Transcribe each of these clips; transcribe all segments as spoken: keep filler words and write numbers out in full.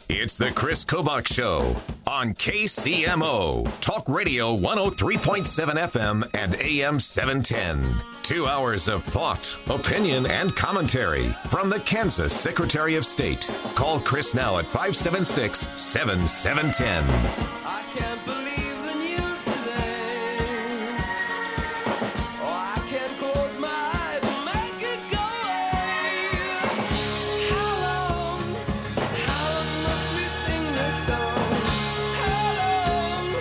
It's the Chris Kobach Show on K C M O, Talk Radio one oh three point seven F M and A M seven ten. Two hours of thought, opinion, and commentary from the Kansas Secretary of State. Call Chris now at five seven six, seven seven one zero. I can't believe the news today. Oh, I can't close my eyes and make it go away. How long, how long must we sing this song? How long,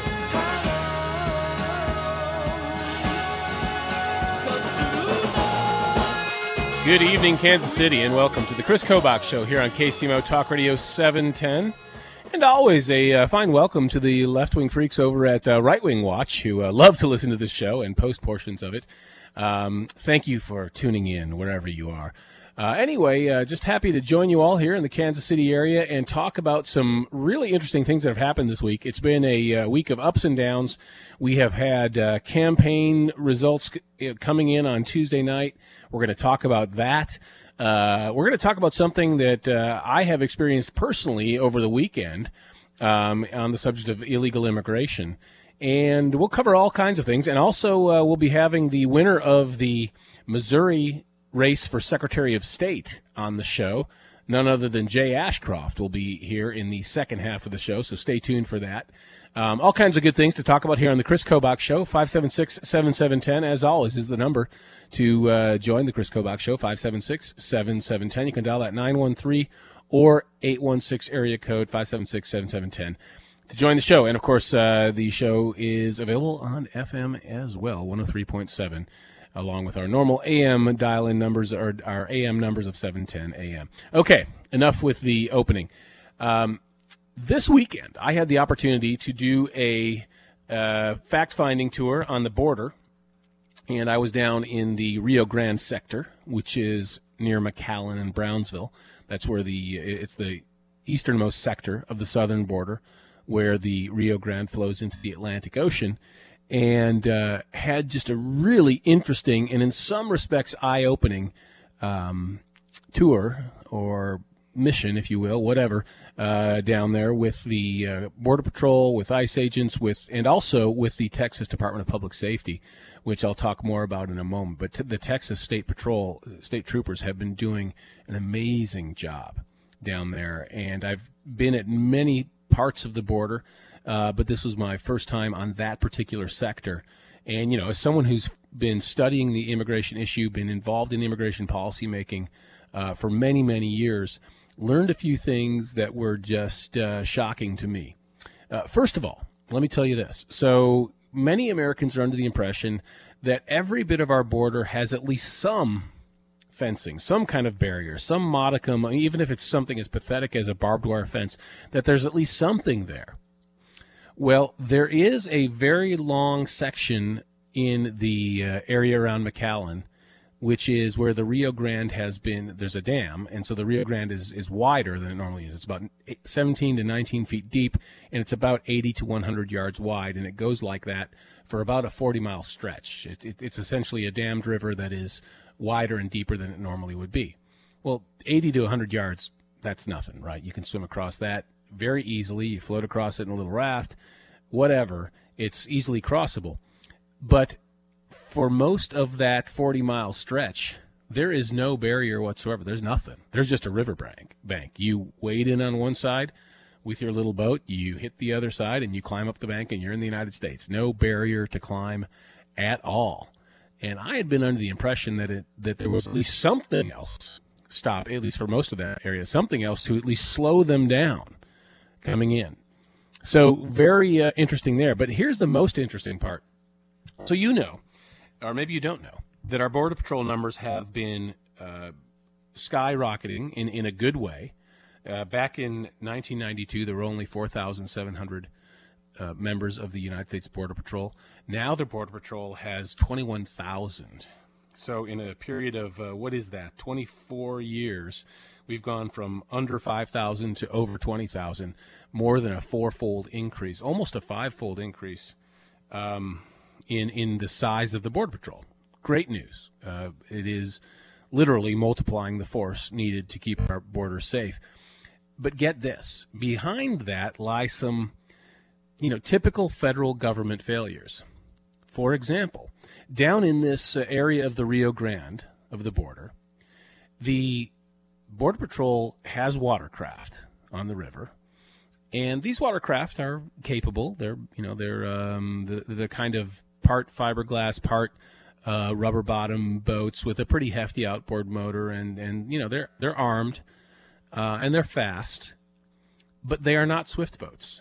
how long? Good evening, Kansas City, and welcome to the Chris Kobach Show here on K C M O Talk Radio seven ten. And always a uh, fine welcome to the left-wing freaks over at uh, Right Wing Watch who uh, love to listen to this show and post portions of it. Um, thank you for tuning in wherever you are. Uh, anyway, uh, just happy to join you all here in the Kansas City area and talk about some really interesting things that have happened this week. It's been a uh, week of ups and downs. We have had uh, campaign results c- coming in on Tuesday night. We're going to talk about that. Uh, we're going to talk about something that uh, I have experienced personally over the weekend um, on the subject of illegal immigration. And we'll cover all kinds of things. And also uh, we'll be having the winner of the Missouri race for Secretary of State on the show. None other than Jay Ashcroft will be here in the second half of the show, so stay tuned for that. Um, all kinds of good things to talk about here on the Chris Kobach Show. five seven six, seven seven one zero, as always, is the number to uh, join the Chris Kobach Show, five seven six, seven seven one zero. You can dial that nine one three or eight one six area code five seven six, seven seven one zero to join the show. And, of course, uh, the show is available on F M as well, one oh three point seven, along with our normal A M dial-in numbers, or our A M numbers of seven ten A M. Okay, enough with the opening. Um, this weekend, I had the opportunity to do a uh, fact-finding tour on the border, and I was down in the Rio Grande sector, which is near McAllen and Brownsville. That's where the it's the easternmost sector of the southern border, where the Rio Grande flows into the Atlantic Ocean, and uh, had just a really interesting and in some respects eye-opening um, tour or mission, if you will, whatever, uh, down there with the uh, Border Patrol, with ICE agents, with and also with the Texas Department of Public Safety, which I'll talk more about in a moment. But t- the Texas State Patrol, state troopers have been doing an amazing job down there, and I've been at many parts of the border, uh, but this was my first time on that particular sector. And, you know, as someone who's been studying the immigration issue, been involved in immigration policy making uh, for many, many years, learned a few things that were just uh, shocking to me. Uh, first of all, let me tell you this. So many Americans are under the impression that every bit of our border has at least some fencing, some kind of barrier, some modicum, even if it's something as pathetic as a barbed wire fence, that there's at least something there. Well, there is a very long section in the uh, area around McAllen, which is where the Rio Grande has been, there's a dam, and so the Rio Grande is, is wider than it normally is. It's about seventeen to nineteen feet deep, and it's about eighty to one hundred yards wide, and it goes like that for about a forty-mile stretch. It, it, it's essentially a dammed river that is wider and deeper than it normally would be. Well, eighty to one hundred yards, that's nothing, right? You can swim across that very easily. You float across it in a little raft, whatever. It's easily crossable. But for most of that forty-mile stretch, there is no barrier whatsoever. There's nothing. There's just a river bank. bank. You wade in on one side with your little boat, you hit the other side, and you climb up the bank, and you're in the United States. No barrier to climb at all. And I had been under the impression that it that there was at least something else, stop, at least for most of that area, something else to at least slow them down coming in. So very uh, interesting there. But here's the most interesting part. So you know, or maybe you don't know, that our Border Patrol numbers have been uh, skyrocketing in, in a good way. Uh, back in nineteen ninety-two, there were only four thousand seven hundred uh, members of the United States Border Patrol. Now the Border Patrol has twenty-one thousand. So in a period of, uh, what is that, twenty-four years, we've gone from under five thousand to over twenty thousand, more than a fourfold increase, almost a fivefold increase um, in, in the size of the Border Patrol. Great news. Uh, it is literally multiplying the force needed to keep our borders safe. but get this. Behind that lie some, you know, typical federal government failures. For example, down in this uh, area of the Rio Grande of the border, the Border Patrol has watercraft on the river, and these watercraft are capable. They're, you know, they're um, the the kind of part fiberglass, part uh, rubber bottom boats with a pretty hefty outboard motor, and and you know they're they're armed uh, and they're fast, but they are not swift boats.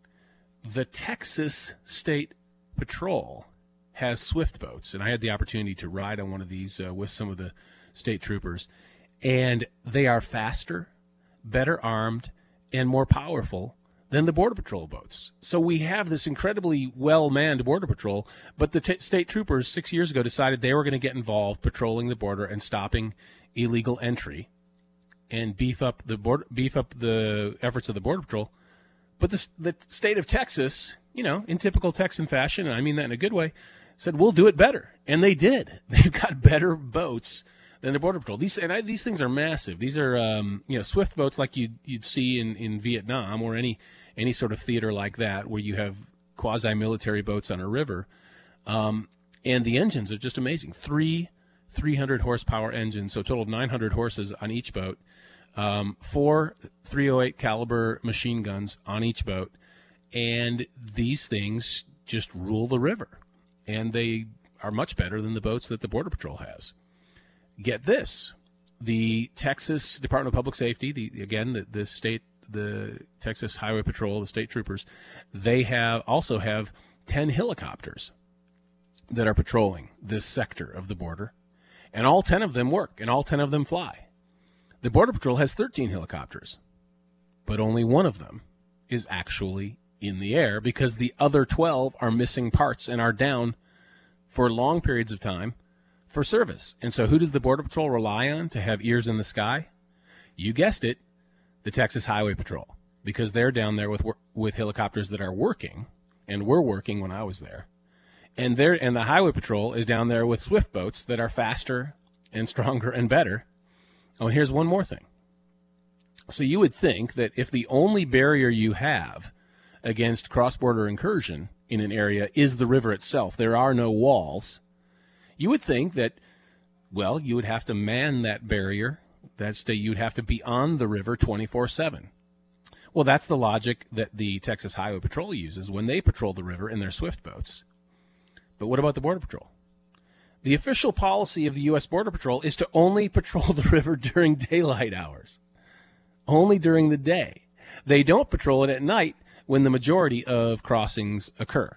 The Texas State Patrol has swift boats, and I had the opportunity to ride on one of these uh, with some of the state troopers, and they are faster, better armed, and more powerful than the Border Patrol boats. So we have this incredibly well-manned Border Patrol, but the t- state troopers six years ago decided they were going to get involved patrolling the border and stopping illegal entry and beef up the border, beef up the efforts of the Border Patrol. But the, the state of Texas, you know, in typical Texan fashion, and I mean that in a good way, said, we'll do it better. And they did. They've got better boats than the Border Patrol. These and I, these things are massive. These are, um, you know, swift boats like you'd, you'd see in, in Vietnam or any any sort of theater like that where you have quasi-military boats on a river. Um, and the engines are just amazing. Three three hundred horsepower engines, so a total of nine hundred horses on each boat. Um, four three oh eight caliber machine guns on each boat. And these things just rule the river. And they are much better than the boats that the Border Patrol has. Get this. The Texas Department of Public Safety, the again, the, the state, the Texas Highway Patrol, the state troopers, they have also have ten helicopters that are patrolling this sector of the border. And all ten of them work, and all ten of them fly. The Border Patrol has thirteen helicopters, but only one of them is actually in the air because the other twelve are missing parts and are down for long periods of time for service. And so who does the Border Patrol rely on to have ears in the sky? You guessed it, the Texas Highway Patrol, because they're down there with with helicopters that are working and were working when I was there. And they're, and the Highway Patrol is down there with swift boats that are faster and stronger and better. Oh, and here's one more thing. So you would think that if the only barrier you have against cross-border incursion in an area is the river itself, there are no walls, you would think that, well, you would have to man that barrier. That's that you'd have to be on the river twenty-four seven. Well, that's the logic that the Texas Highway Patrol uses when they patrol the river in their swift boats. But what about the Border Patrol? The official policy of the U S Border Patrol is to only patrol the river during daylight hours, only during the day. They don't patrol it at night when the majority of crossings occur.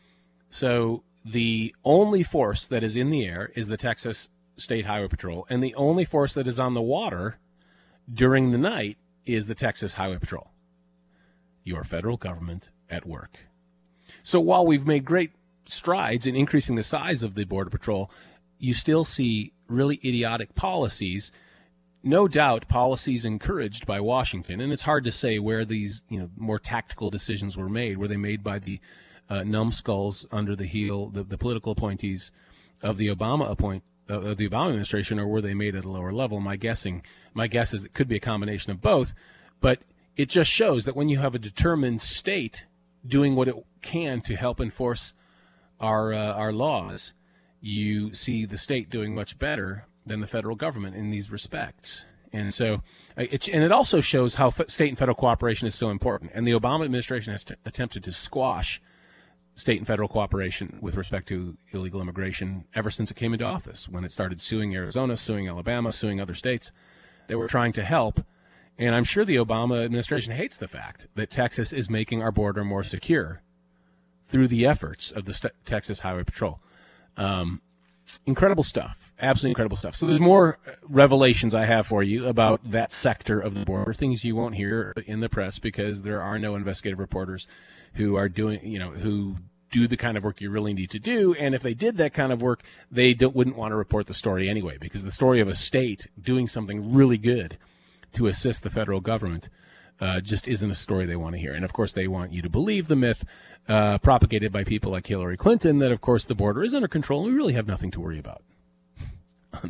So the only force that is in the air is the Texas State Highway Patrol, and the only force that is on the water during the night is the Texas Highway Patrol. Your federal government at work. So while we've made great strides in increasing the size of the Border Patrol, you still see really idiotic policies, no doubt policies encouraged by Washington, and it's hard to say where these, you know, more tactical decisions were made. Were they made by the uh, numbskulls under the heel, the, the political appointees of the Obama appoint uh, of the Obama administration, or were they made at a lower level? My guessing, my guess is it could be a combination of both, but it just shows that when you have a determined state doing what it can to help enforce our uh, our laws, you see the state doing much better than the federal government in these respects. And so, it, and it also shows how f- state and federal cooperation is so important. And the Obama administration has t- attempted to squash state and federal cooperation with respect to illegal immigration ever since it came into office, when it started suing Arizona, suing Alabama, suing other states that were trying to help. And I'm sure the Obama administration hates the fact that Texas is making our border more secure through the efforts of the St- Texas Highway Patrol. Um, incredible stuff. Absolutely incredible stuff. So there's more revelations I have for you about that sector of the border, things you won't hear in the press because there are no investigative reporters who are doing, you know, who do the kind of work you really need to do. And if they did that kind of work, they don't, wouldn't want to report the story anyway, because the story of a state doing something really good to assist the federal government uh, just isn't a story they want to hear. And, of course, they want you to believe the myth uh, propagated by people like Hillary Clinton that, of course, the border is under control and we really have nothing to worry about. Unbelievable.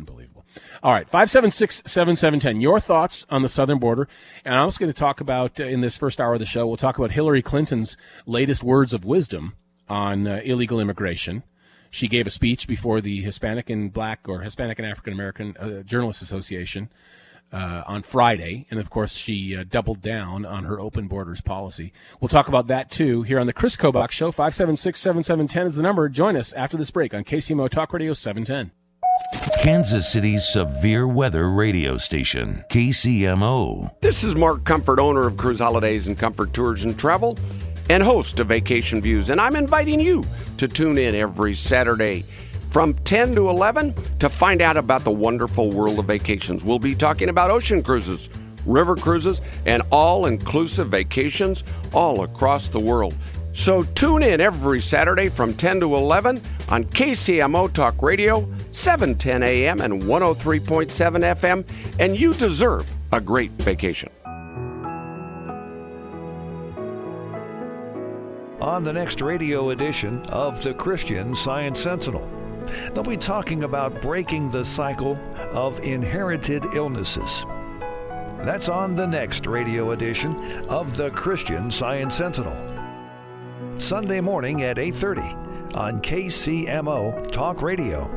All right, five seven six, seven seven one zero. Your thoughts on the southern border. And I'm also going to talk about, uh, in this first hour of the show, we'll talk about Hillary Clinton's latest words of wisdom on uh, illegal immigration. She gave a speech before the Hispanic and Black or Hispanic and African American uh, Journalists Association uh, on Friday. And, of course, she uh, doubled down on her open borders policy. We'll talk about that, too, here on the Chris Kobach Show. five seven six, seven seven one zero is the number. Join us after this break on K C M O Talk Radio seven ten. Kansas City's severe weather radio station, K C M O. This is Mark Comfort, owner of Cruise Holidays and Comfort Tours and Travel, and host of Vacation Views. And I'm inviting you to tune in every Saturday from ten to eleven to find out about the wonderful world of vacations. We'll be talking about ocean cruises, river cruises, and all-inclusive vacations all across the world. So tune in every Saturday from ten to eleven on K C M O Talk Radio, seven ten A M and one oh three point seven F M, and you deserve a great vacation. On the next radio edition of the Christian Science Sentinel, they'll be talking about breaking the cycle of inherited illnesses. That's on the next radio edition of the Christian Science Sentinel. Sunday morning at eight thirty on K C M O Talk Radio.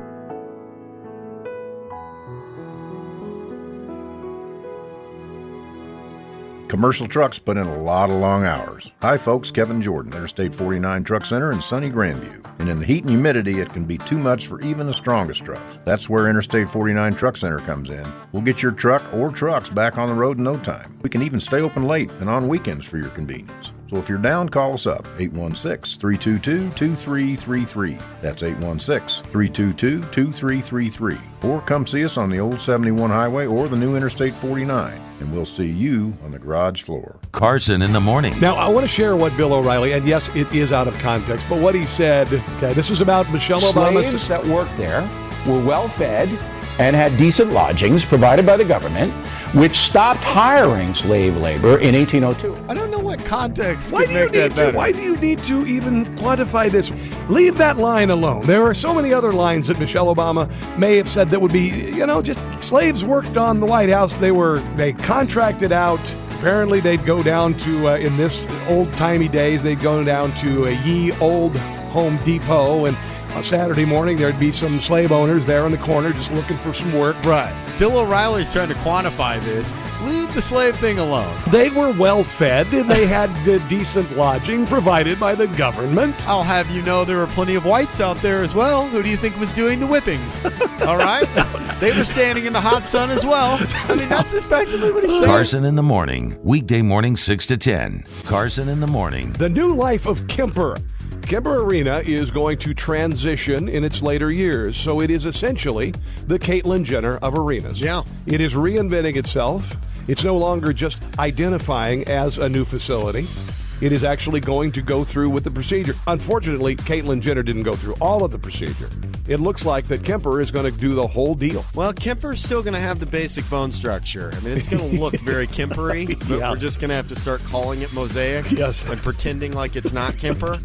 Commercial trucks put in a lot of long hours. Hi folks, Kevin Jordan, Interstate forty-nine Truck Center in sunny Grandview. And in the heat and humidity, it can be too much for even the strongest trucks. That's where Interstate forty-nine Truck Center comes in. We'll get your truck or trucks back on the road in no time. We can even stay open late and on weekends for your convenience. So if you're down, call us up, eight one six, three two two, two three three three. That's eight one six, three two two, two three three three. Or come see us on the old seventy-one highway or the new Interstate forty-nine, and we'll see you on the garage floor. Carson in the morning. Now, I want to share what Bill O'Reilly, and yes, it is out of context, but what he said, okay, this is about Michelle Obama's... Slaves that worked there were well fed and had decent lodgings provided by the government, which stopped hiring slave labor in eighteen oh two. I don't know what context Why could do you make that need to? better. Why do you need to even quantify this? Leave that line alone. There are so many other lines that Michelle Obama may have said that would be, you know, just slaves worked on the White House. They were they contracted out. Apparently, they'd go down to uh, in this old-timey days. They'd go down to a ye old Home Depot, and on Saturday morning there'd be some slave owners there in the corner just looking for some work. Right. Bill O'Reilly's trying to quantify this. Leave the slave thing alone. They were well fed and they had uh, decent lodging provided by the government. I'll have you know there were plenty of whites out there as well. Who do you think was doing the whippings? All right? They were standing in the hot sun as well. I mean, that's effectively what he's saying. Carson in the morning, weekday morning six to ten. Carson in the morning. The new life of Kemper. Kemper Arena is going to transition in its later years, so it is essentially the Caitlyn Jenner of arenas. Yeah. It is reinventing itself. It's no longer just identifying as a new facility. It is actually going to go through with the procedure. Unfortunately, Caitlyn Jenner didn't go through all of the procedure. It looks like that Kemper is going to do the whole deal. Well, Kemper's still going to have the basic bone structure. I mean, it's going to look very Kempery, but Yeah. we're just going to have to start calling it Mosaic. Yes. And pretending like it's not Kemper.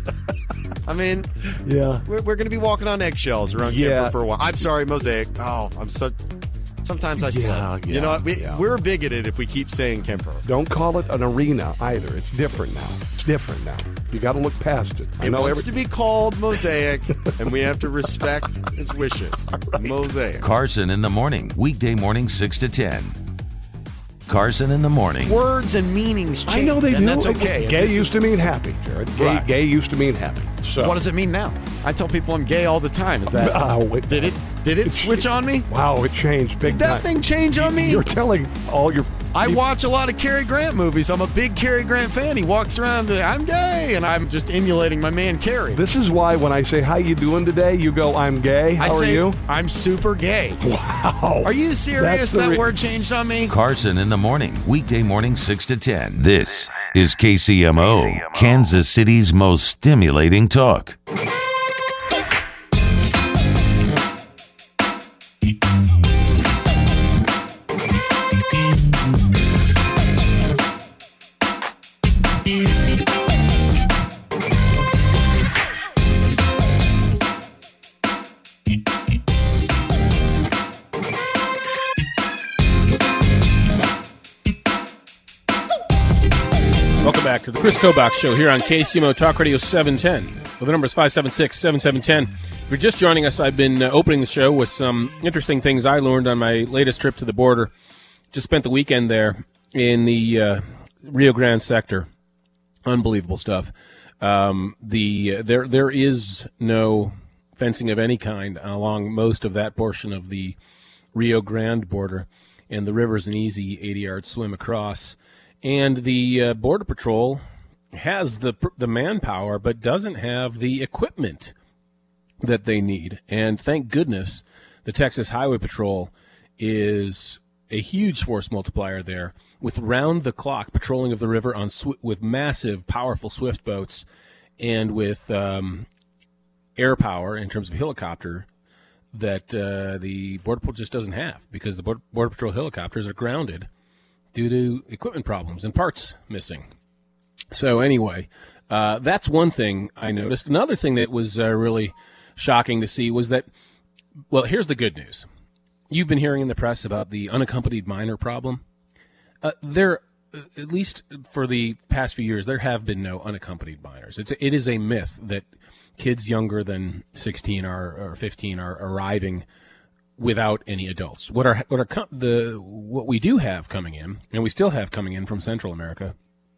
I mean, Yeah. we're, we're going to be walking on eggshells around Yeah. Kemper for a while. I'm sorry, Mosaic. Oh, I'm so... Sometimes I slip. Yeah, you yeah, know what? We, yeah. We're bigoted if we keep saying Kemper. Don't call it an arena either. It's different now. It's different now. You got to look past it. I It know wants every- to be called Mosaic, and we have to respect its wishes. Mosaic. Carson in the morning, weekday morning six to ten. Carson in the morning. Words and meanings change. I know they and do. that's okay. Gay This used is- to mean happy, Jared. Gay, Right. gay used to mean happy. So What does it mean now? I tell people I'm gay all the time. Is that Oh, wait. did it? Did it switch on me? Wow, it changed big Did that time. thing change on me? You're telling all your. I watch a lot of Cary Grant movies. I'm a big Cary Grant fan. He walks around, and, I'm gay, and I'm just emulating my man Cary. This is why when I say how you doing today, you go I'm gay. How I are say, you? I'm super gay. Wow. Are you That's serious? the That re- word changed on me? Carson in the morning, weekday morning six to ten. This is K C M O, Kansas City's most stimulating talk. Welcome back to the Chris Kobach Show here on K C M O Talk Radio seven ten. Well, the number is five seven six, seven seven one zero. If you're just joining us, I've been uh, opening the show with some interesting things I learned on my latest trip to the border. Just spent the weekend there in the uh, Rio Grande sector. Unbelievable stuff. Um, the uh, there there is no fencing of any kind along most of that portion of the Rio Grande border, and the river's an easy eighty-yard swim across. And the uh, Border Patrol has the the manpower, but doesn't have the equipment that they need. And thank goodness the Texas Highway Patrol is a huge force multiplier there, with round-the-clock patrolling of the river on sw- with massive, powerful swift boats, and with um, air power in terms of helicopter that uh, the Border Patrol just doesn't have, because the Border, Border Patrol helicopters are grounded due to equipment problems and parts missing. So anyway, uh, that's one thing I noticed. Another thing that was uh, really shocking to see was that, well, here's the good news. You've been hearing in the press about the unaccompanied minor problem. Uh, there, at least for the past few years, there have been no unaccompanied minors. It's a, it is a myth that kids younger than sixteen are, or fifteen are arriving without any adults. What are what are the what we do have coming in, and we still have coming in from Central America,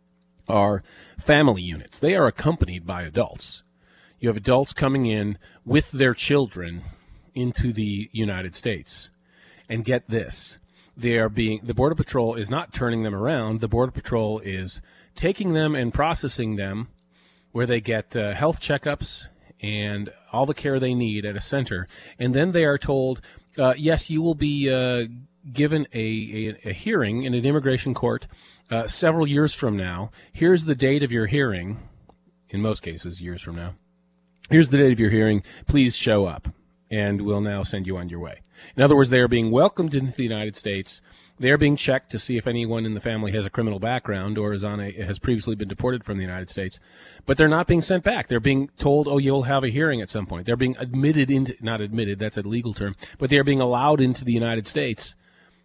are family units. They are accompanied by adults. You have adults coming in with their children into the United States. And get this, they are being the Border Patrol is not turning them around. The Border Patrol is taking them and processing them where they get uh, health checkups and all the care they need at a center. And then they are told, Uh, yes, you will be uh, given a, a, a hearing in an immigration court uh, several years from now. Here's the date of your hearing, in most cases, years from now. Here's the date of your hearing. Please show up, and we'll now send you on your way. In other words, they are being welcomed into the United States. They are being checked to see if anyone in the family has a criminal background or is on a has previously been deported from the United States. But they're not being sent back. They're being told, oh, you'll have a hearing at some point. They're being admitted into, not admitted, that's a legal term, but they are being allowed into the United States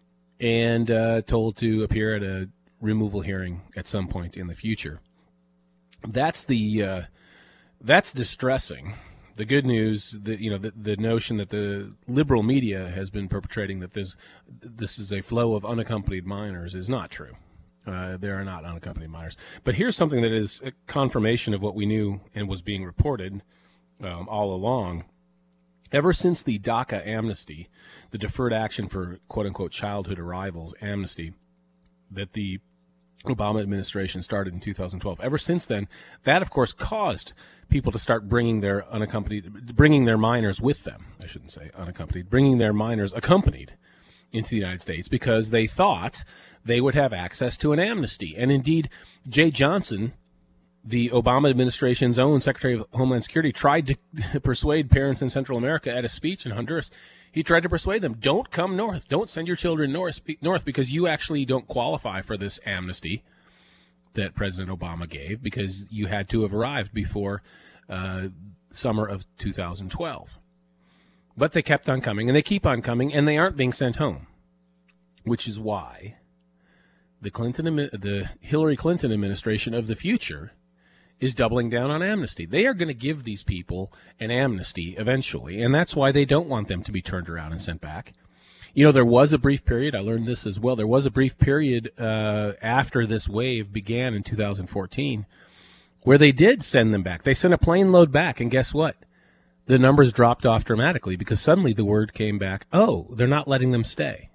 and uh, told to appear at a removal hearing at some point in the future. That's the uh, that's distressing. The good news, the, you know, the, the notion that the liberal media has been perpetrating that this this is a flow of unaccompanied minors is not true. Uh, there are not unaccompanied minors. But here's something that is a confirmation of what we knew and was being reported um, all along. Ever since the DACA amnesty, the Deferred Action for quote-unquote childhood arrivals amnesty, that the Obama administration started in two thousand twelve. Ever since then, that of course caused people to start bringing their unaccompanied, bringing their minors with them. I shouldn't say unaccompanied, bringing their minors accompanied into the United States because they thought they would have access to an amnesty. And indeed, Jay Johnson, the Obama administration's own Secretary of Homeland Security, tried to persuade parents in Central America at a speech in Honduras. He tried to persuade them, don't come north. Don't send your children north, north because you actually don't qualify for this amnesty that President Obama gave because you had to have arrived before uh, summer of two thousand twelve. But they kept on coming, and they keep on coming, and they aren't being sent home, which is why the Clinton, the Hillary Clinton administration of the future is doubling down on amnesty. They are going to give these people an amnesty eventually, and that's why they don't want them to be turned around and sent back. You know, there was a brief period, I learned this as well, there was a brief period uh, after this wave began in two thousand fourteen where they did send them back. They sent a plane load back, and guess what? The numbers dropped off dramatically because suddenly the word came back, oh, they're not letting them stay.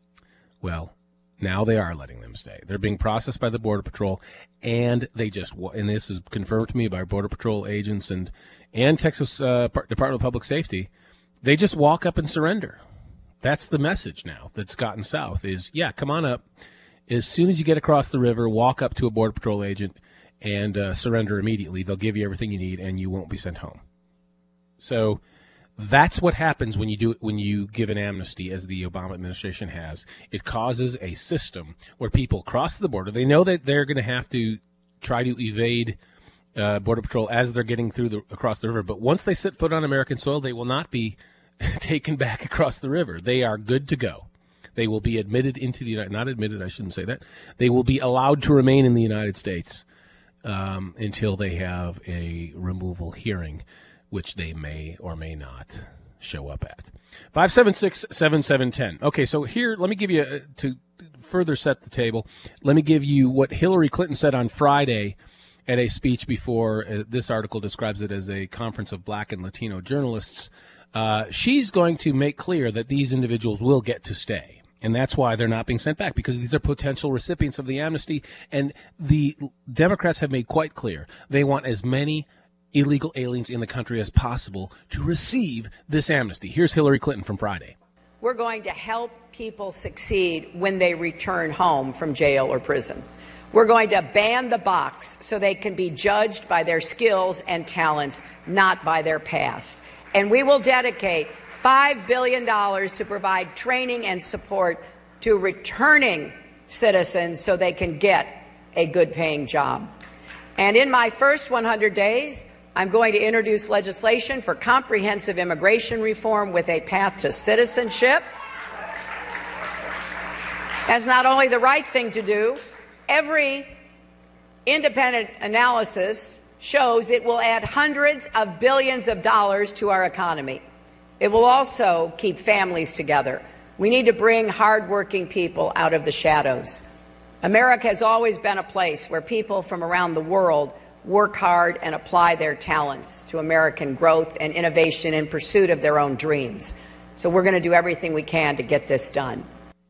Well, now they are letting them stay. They're being processed by the Border Patrol, and they just, and this is confirmed to me by Border Patrol agents and, and Texas uh, Department of Public Safety, they just walk up and surrender. That's the message now that's gotten south is, yeah, come on up. As soon as you get across the river, walk up to a Border Patrol agent and uh, surrender immediately. They'll give you everything you need, and you won't be sent home. So that's what happens when you do when you give an amnesty, as the Obama administration has. It causes a system where people cross the border. They know that they're going to have to try to evade uh, Border Patrol as they're getting through the, across the river. But once they set foot on American soil, they will not be taken back across the river. They are good to go. They will be admitted into the United not admitted, I shouldn't say that. They will be allowed to remain in the United States um, until they have a removal hearing, which they may or may not show up at. five seven six, seven seven one zero. Okay, so here, let me give you, uh, to further set the table, let me give you what Hillary Clinton said on Friday at a speech before, uh, this article describes it as a conference of black and Latino journalists. Uh, she's going to make clear that these individuals will get to stay. And that's why they're not being sent back, because these are potential recipients of the amnesty. And the Democrats have made quite clear they want as many illegal aliens in the country as possible to receive this amnesty. Here's Hillary Clinton from Friday. We're going to help people succeed when they return home from jail or prison. We're going to ban the box so they can be judged by their skills and talents, not by their past. And we will dedicate five billion dollars to provide training and support to returning citizens so they can get a good-paying job. And in my first one hundred days, I'm going to introduce legislation for comprehensive immigration reform with a path to citizenship. That's not only the right thing to do, every independent analysis shows it will add hundreds of billions of dollars to our economy. It will also keep families together. We need to bring hardworking people out of the shadows. America has always been a place where people from around the world work hard and apply their talents to American growth and innovation in pursuit of their own dreams. So we're going to do everything we can to get this done.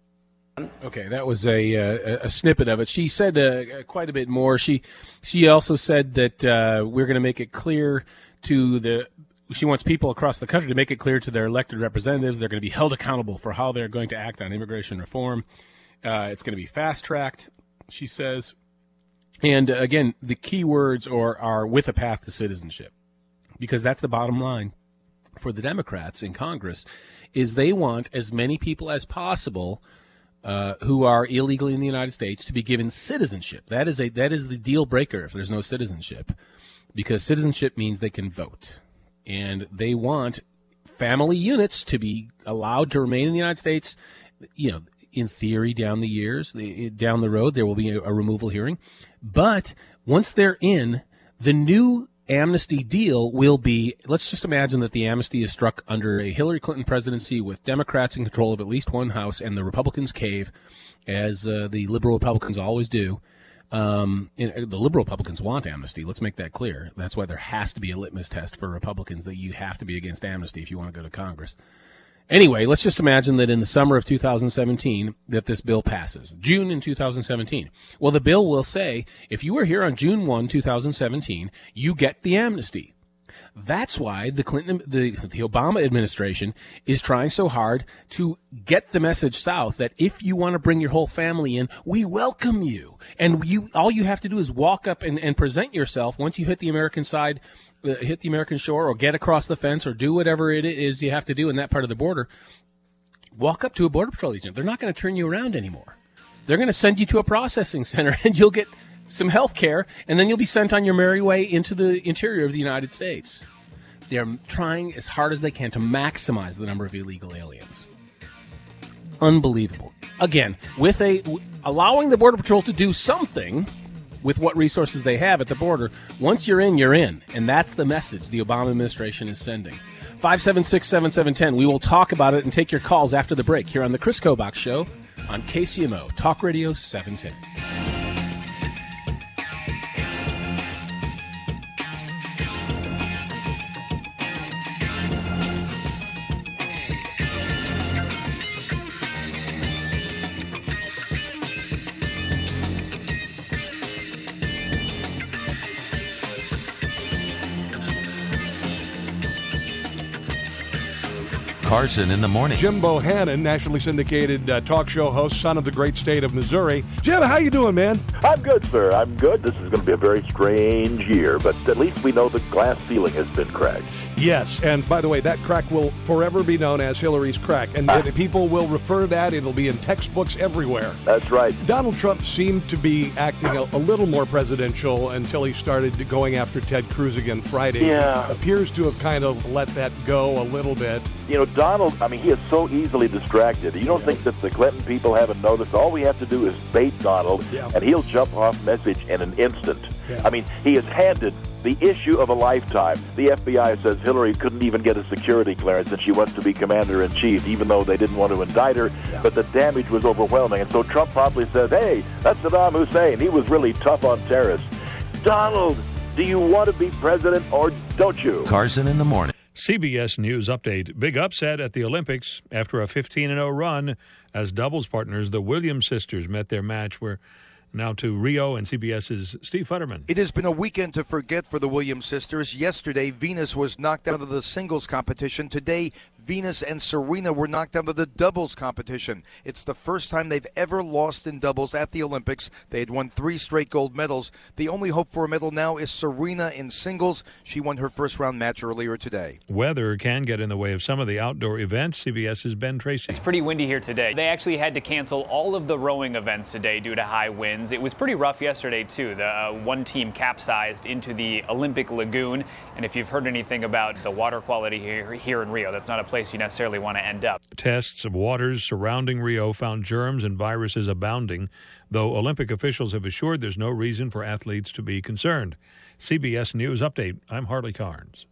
Okay, that was a a, a snippet of it. She said uh, quite a bit more. She she also said that uh, we're going to make it clear to the she wants people across the country to make it clear to their elected representatives they're going to be held accountable for how they're going to act on immigration reform. Uh, it's going to be fast-tracked, she says. And, uh, again, the key words are, are with a path to citizenship, because that's the bottom line for the Democrats in Congress, is they want as many people as possible uh, who are illegally in the United States to be given citizenship. That is a that is the deal breaker if there's no citizenship, because citizenship means they can vote. And they want family units to be allowed to remain in the United States. You know, in theory, down the years, down the road, there will be a, a removal hearing. But once they're in, the new amnesty deal will be, let's just imagine that the amnesty is struck under a Hillary Clinton presidency with Democrats in control of at least one house and the Republicans cave, as uh, the liberal Republicans always do. Um, the liberal Republicans want amnesty. Let's make that clear. That's why there has to be a litmus test for Republicans, that you have to be against amnesty if you want to go to Congress. Anyway, let's just imagine that in the summer of two thousand seventeen that this bill passes. June in two thousand seventeen. Well, the bill will say, if you were here on June first, two thousand seventeen, you get the amnesty. That's why the Clinton, the, the Obama administration is trying so hard to get the message south that if you want to bring your whole family in, we welcome you. And you, all you have to do is walk up and, and present yourself once you hit the American side, uh, hit the American shore, or get across the fence, or do whatever it is you have to do in that part of the border. Walk up to a Border Patrol agent. They're not going to turn you around anymore. They're going to send you to a processing center, and you'll get some health care, and then you'll be sent on your merry way into the interior of the United States. They're trying as hard as they can to maximize the number of illegal aliens. Unbelievable. Again, with a allowing the Border Patrol to do something with what resources they have at the border. Once you're in, you're in, and that's the message the Obama administration is sending. five seven six, seven seven one zero. We will talk about it and take your calls after the break here on the Chris Kobach Show on K C M O Talk Radio seven ten. Carson in the morning. Jim Bohannon, nationally syndicated uh, talk show host, son of the great state of Missouri. Jim, how you doing, man? I'm good, sir. I'm good. This is going to be a very strange year, but at least we know the glass ceiling has been cracked. Yes, and by the way, that crack will forever be known as Hillary's crack, and ah. people will refer that. It'll be in textbooks everywhere. That's right. Donald Trump seemed to be acting a, a little more presidential until he started going after Ted Cruz again Friday. Yeah. He appears to have kind of let that go a little bit. You know, Donald, I mean, he is so easily distracted. You don't think that the Clinton people haven't noticed? All we have to do is bait Donald, Yeah. and he'll jump off message in an instant. Yeah. I mean, he is handed the issue of a lifetime. The F B I says Hillary couldn't even get a security clearance, and she wants to be commander-in-chief, even though they didn't want to indict her. Yeah. But the damage was overwhelming. And so Trump probably says, hey, that's Saddam Hussein. He was really tough on terrorists. Donald, do you want to be president or don't you? Carson in the morning. C B S News update. Big upset at the Olympics after a fifteen and oh run as doubles partners. The Williams sisters met their match. We're now to Rio and CBS's Steve Futterman. It has been a weekend to forget for the Williams sisters. Yesterday, Venus was knocked out of the singles competition. Today, Venus and Serena were knocked out of the doubles competition. It's the first time they've ever lost in doubles at the Olympics. They had won three straight gold medals. The only hope for a medal now is Serena in singles. She won her first round match earlier today. Weather can get in the way of some of the outdoor events. CBS's Ben Tracy. It's pretty windy here today. They actually had to cancel all of the rowing events today due to high winds. It was pretty rough yesterday, too. The uh, one team capsized into the Olympic Lagoon. And if you've heard anything about the water quality here, here in Rio, that's not a place you necessarily want to end up. Tests of waters surrounding Rio found germs and viruses abounding, though Olympic officials have assured there's no reason for athletes to be concerned. C B S News Update. I'm Harley Carnes.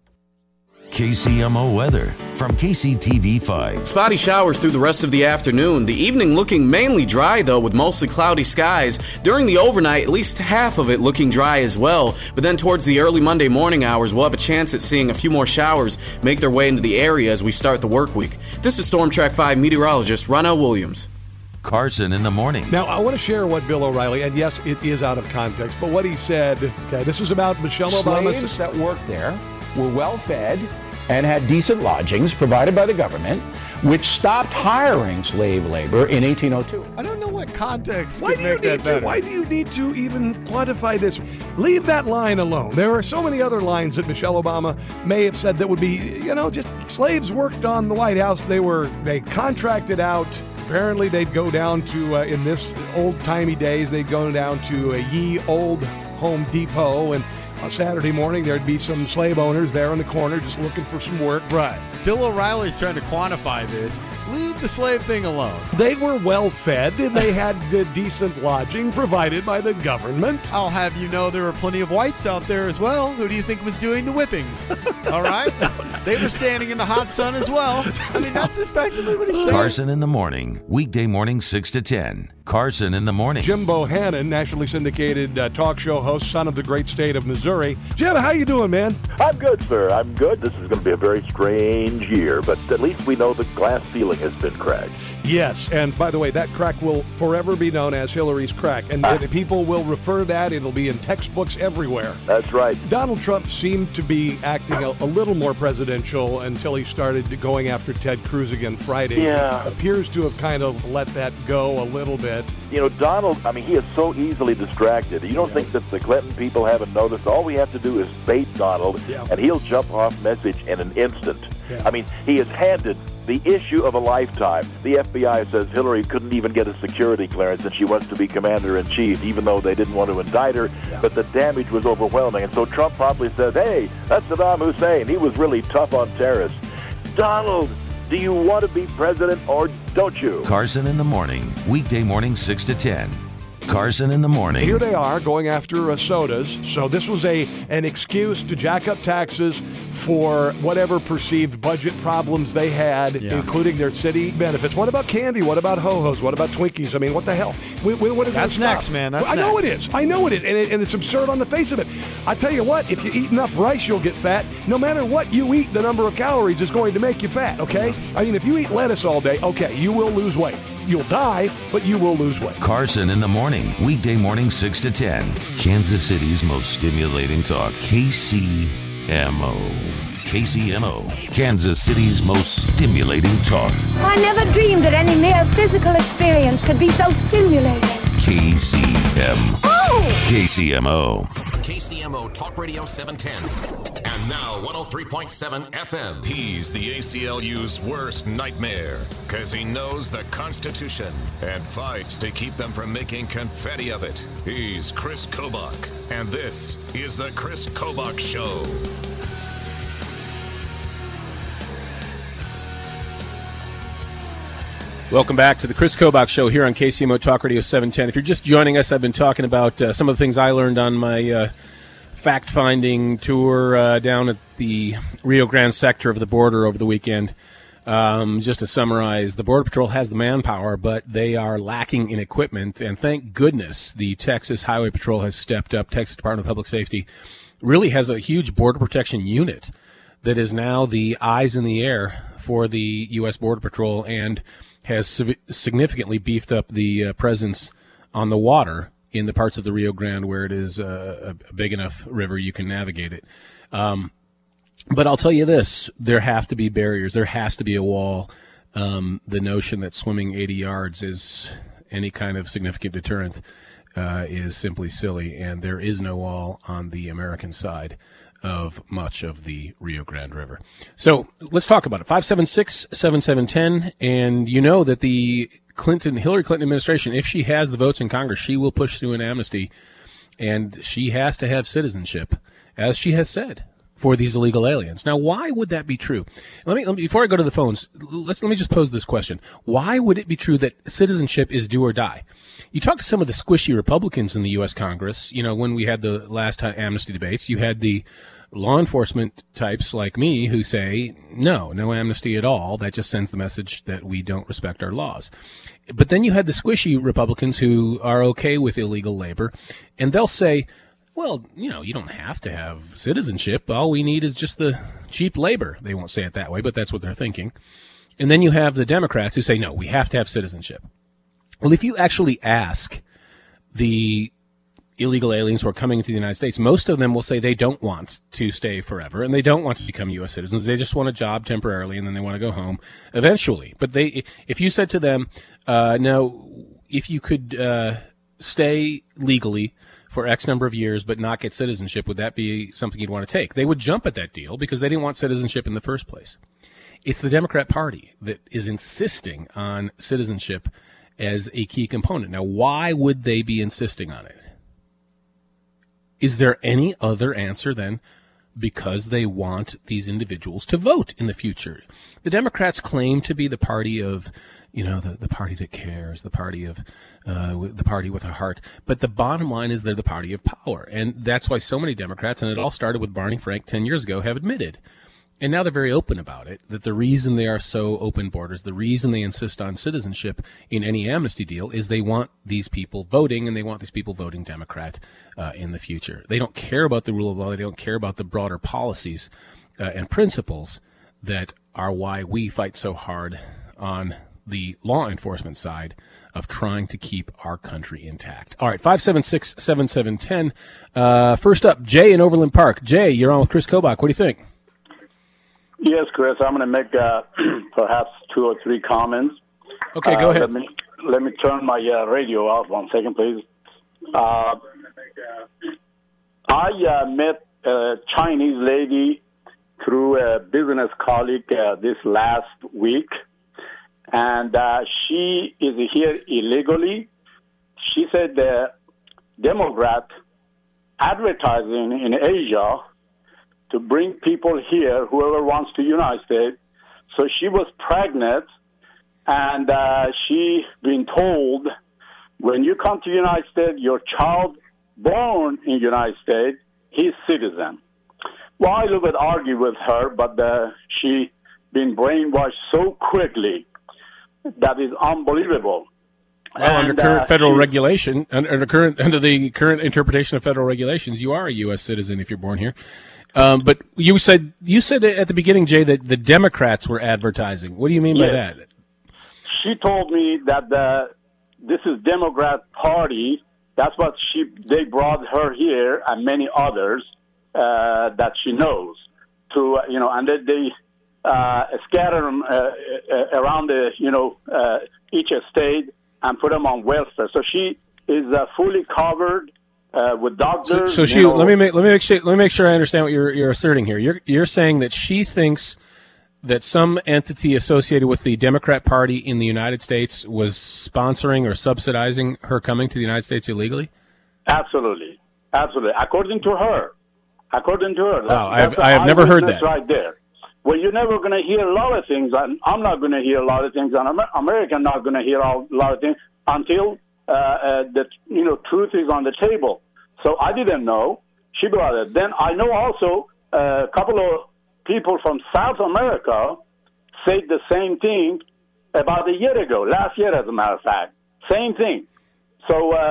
K C M O weather from K C T V five. Spotty showers through the rest of the afternoon. The evening looking mainly dry, though, with mostly cloudy skies. During the overnight, at least half of it looking dry as well. But then towards the early Monday morning hours, we'll have a chance at seeing a few more showers make their way into the area as we start the work week. This is Storm Track five meteorologist Ronell Williams. Carson in the morning. Now, I want to share what Bill O'Reilly, and yes, it is out of context, but what he said, okay, this is about Michelle Obama. Slaves that worked there were well fed and had decent lodgings provided by the government, which stopped hiring slave labor in eighteen oh two. I don't know what context Why could do you make that need to? better. Why do you need to even quantify this? Leave that line alone. There are so many other lines that Michelle Obama may have said that would be, you know, just slaves worked on the White House. They were they contracted out. Apparently, they'd go down to uh, in this old-timey days. They'd go down to a ye old Home Depot, and on Saturday morning there'd be some slave owners there in the corner just looking for some work. Right. Bill O'Reilly's trying to quantify this. Leave the slave thing alone. They were well fed and they had uh, decent lodging provided by the government. I'll have you know there were plenty of whites out there as well. Who do you think was doing the whippings? All right? They were standing in the hot sun as well. I mean, that's effectively what he said. Carson in the morning. Weekday morning six to ten. Carson in the morning. Jim Bohannon, nationally syndicated uh, talk show host, son of the great state of Missouri. Jim, how you doing, man? I'm good, sir. I'm good. This is going to be a very strange year, but at least we know the glass ceiling has been cracked. Yes, and by the way, that crack will forever be known as Hillary's crack, and ah. people will refer that. It'll be in textbooks everywhere. That's right. Donald Trump seemed to be acting a, a little more presidential until he started going after Ted Cruz again Friday. Yeah. He appears to have kind of let that go a little bit. You know, Donald, I mean, he is so easily distracted. You don't yeah. think that the Clinton people haven't noticed? All we have to do is bait Donald, yeah. and he'll jump off message in an instant. Yeah. I mean, he is handed the issue of a lifetime. The F B I says Hillary couldn't even get a security clearance, and she wants to be commander-in-chief, even though they didn't want to indict her. Yeah. But the damage was overwhelming. And so Trump probably says, hey, that's Saddam Hussein. He was really tough on terrorists. Donald, do you want to be president or don't you? Carson in the morning. Weekday morning six to ten. Carson in the morning. Here they are going after uh, sodas. So this was a an excuse to jack up taxes for whatever perceived budget problems they had, yeah. including their city benefits. What about candy? What about ho-hos? What about Twinkies? I mean, what the hell? We, we, what That's next, man. That's I next. know it is. I know it is. And, it, and it's absurd on the face of it. I tell you what, if you eat enough rice, you'll get fat. No matter what you eat, the number of calories is going to make you fat, okay? I mean, if you eat lettuce all day, okay, you will lose weight. You'll die, but you will lose weight. Carson in the morning. Weekday morning six to ten. Kansas City's most stimulating talk. K C M O. K C M O. Kansas City's most stimulating talk. I never dreamed that any mere physical experience could be so stimulating. K C M. Oh! K C M O. K C M O Talk Radio seven ten. And now one oh three point seven F M. He's the A C L U's worst nightmare because he knows the Constitution and fights to keep them from making confetti of it. He's Chris Kobach, and this is the Chris Kobach Show. Welcome back to the Chris Kobach Show here on K C M O Talk Radio seven ten. If you're just joining us, I've been talking about uh, some of the things I learned on my uh, fact-finding tour uh, down at the Rio Grande sector of the border over the weekend. Um, just to summarize, the Border Patrol has the manpower, but they are lacking in equipment, and thank goodness the Texas Highway Patrol has stepped up. Texas Department of Public Safety really has a huge border protection unit that is now the eyes in the air for the U S Border Patrol and has significantly beefed up the uh, presence on the water in the parts of the Rio Grande where it is uh, a big enough river you can navigate it. Um, but I'll tell you this, there have to be barriers. There has to be a wall. Um, the notion that swimming eighty yards is any kind of significant deterrent uh, is simply silly, and there is no wall on the American side of much of the Rio Grande River. So let's talk about it. five seven six, seven seven one zero, and you know that the Clinton, Hillary Clinton administration, if she has the votes in Congress, she will push through an amnesty, and she has to have citizenship, as she has said, for these illegal aliens. Now, why would that be true? Let me, let me before I go to the phones, let's let me just pose this question. Why would it be true that citizenship is do or die? You talk to some of the squishy Republicans in the U S Congress, you know, when we had the last amnesty debates, you had the law enforcement types like me who say, no, no amnesty at all. That just sends the message that we don't respect our laws. But then you had the squishy Republicans who are okay with illegal labor, and they'll say, well, you know, you don't have to have citizenship. All we need is just the cheap labor. They won't say it that way, but that's what they're thinking. And then you have the Democrats who say, no, we have to have citizenship. Well, if you actually ask the illegal aliens who are coming into the United States, most of them will say they don't want to stay forever and they don't want to become U S citizens. They just want a job temporarily and then they want to go home eventually. But they, if you said to them, uh, no, if you could uh, stay legally for X number of years but not get citizenship, would that be something you'd want to take? They would jump at that deal because they didn't want citizenship in the first place. It's the Democrat Party that is insisting on citizenship as a key component. Now, why would they be insisting on it? Is there any other answer than because they want these individuals to vote in the future? The Democrats claim to be the party of, you know, the, the party that cares, the party of, uh, the party with a heart. But the bottom line is they're the party of power. And that's why so many Democrats, and it all started with Barney Frank ten years ago, have admitted, and now they're very open about it, that the reason they are so open borders, the reason they insist on citizenship in any amnesty deal is they want these people voting, and they want these people voting Democrat uh, in the future. They don't care about the rule of law. They don't care about the broader policies uh, and principles that are why we fight so hard on the law enforcement side of trying to keep our country intact. All right, five seven six, seven seven one zero. Uh, first up, Jay in Overland Park. Jay, you're on with Chris Kobach. What do you think? Yes, Chris, I'm going to make uh, perhaps two or three comments. Okay, go uh, ahead. Let me, let me turn my uh, radio off one second, please. Uh, I uh, met a Chinese lady through a business colleague uh, this last week, and uh, she is here illegally. She said the Democrat advertising in Asia to bring people here, whoever wants to United States. So she was pregnant, and uh, she been told, when you come to United States, your child born in United States, he's citizen. Well, I a little bit argue with her, but uh, she been brainwashed so quickly that is unbelievable. Well, under And, current uh, federal she- regulation, under, under current under the current interpretation of federal regulations, you are a U S citizen if you're born here. Um, but you said you said at the beginning, Jay, that the Democrats were advertising. What do you mean by Yes. that? She told me that the, this is Democrat Party. That's what she they brought her here and many others uh, that she knows to uh, you know, and then they uh, scatter them uh, uh, around the you know uh, each state and put them on welfare. So she is uh, fully covered. Uh, with doctors, So, so she you know, let me make let me make sure let me make sure I understand what you're you're asserting here. You're you're saying that she thinks that some entity associated with the Democrat Party in the United States was sponsoring or subsidizing her coming to the United States illegally? Absolutely, absolutely. According to her, according to her. Wow, I have- that's I have the never heard eyewitness that. Right there. well, you're never going to hear a lot of things. I'm, I'm not going to hear a lot of things, and Amer- American not going to hear a lot of things until uh, uh, the you know truth is on the table. So I didn't know. She brought it. Then I know also uh, a couple of people from South America said the same thing about a year ago, last year, as a matter of fact. Same thing. So uh,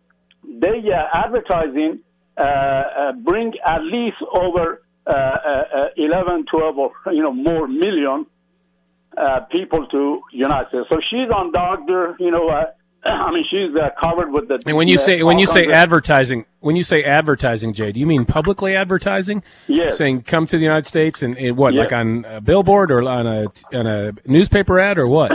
they uh, advertising uh, uh, bring at least over uh, uh, eleven, twelve, or you know more million uh, people to United States. So she's on doctor. You know, uh, I mean, she's uh, covered with the. And when you uh, say when you say countries. advertising, when you say advertising, Jay, do you mean publicly advertising? Yes. Saying come to the United States and, and what, Yes. like on a billboard or on a on a newspaper ad or what?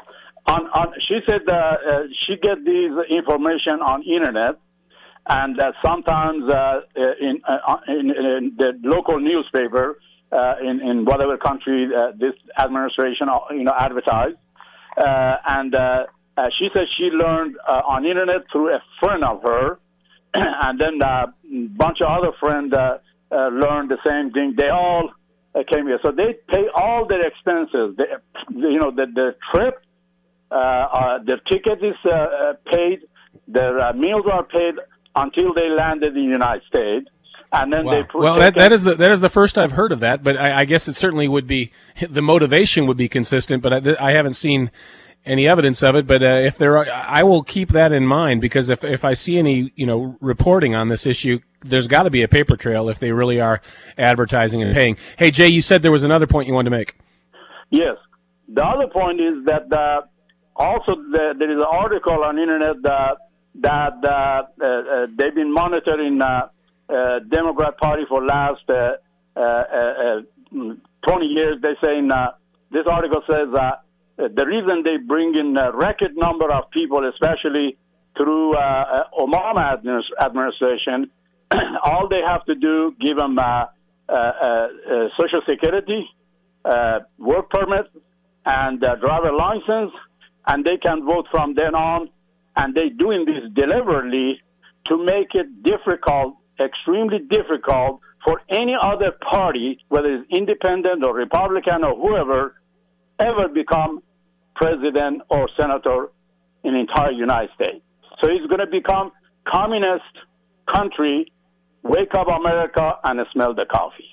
On, on, she said uh, uh, she get these information on internet, and uh, sometimes uh, in, uh, in, in the local newspaper uh, in, in whatever country uh, this administration uh, you know advertised, uh, and uh, uh, she said she learned uh, on internet through a friend of her, and then a bunch of other friends uh, uh, learned the same thing. They all uh, came here, so they pay all their expenses. They, you know the the trip. Uh, uh, their ticket is uh, uh, paid, their uh, meals are paid until they landed in the United States, and then Wow. they put Well, that, that is the that is the first I've heard of that, but I, I guess it certainly would be the motivation would be consistent, but I, I haven't seen any evidence of it. But uh, if there are, I will keep that in mind, because if if I see any you know reporting on this issue, there's got to be a paper trail if they really are advertising and paying. Hey Jay, you said there was another point you wanted to make. Yes. The other point is that uh, also the, there is an article on internet that that uh, uh, uh, they've been monitoring uh, uh, Democrat Party for last uh, uh, uh, twenty years. They're saying uh, this article says uh, the reason they bring in a record number of people, especially through uh, Obama administ- administration, all they have to do give them uh, uh, uh, Social Security, uh, work permit, and uh, driver license, and they can vote from then on. And they're doing this deliberately to make it difficult, extremely difficult, for any other party, whether it's independent or Republican or whoever, ever become president or senator in the entire United States. So it's going to become communist country. Wake up, America, and smell the coffee.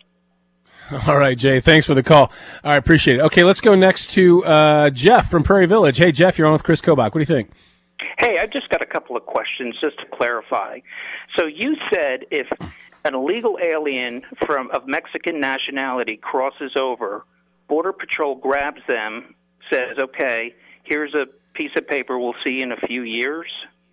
All right, Jay, thanks for the call. I appreciate it. Okay, let's go next to uh, Jeff from Prairie Village. Hey, Jeff, you're on with Chris Kobach. What do you think? Hey, I've just got a couple of questions just to clarify. So you said if an illegal alien from of Mexican nationality crosses over, Border Patrol grabs them, says, okay, here's a piece of paper, we'll see you in a few years?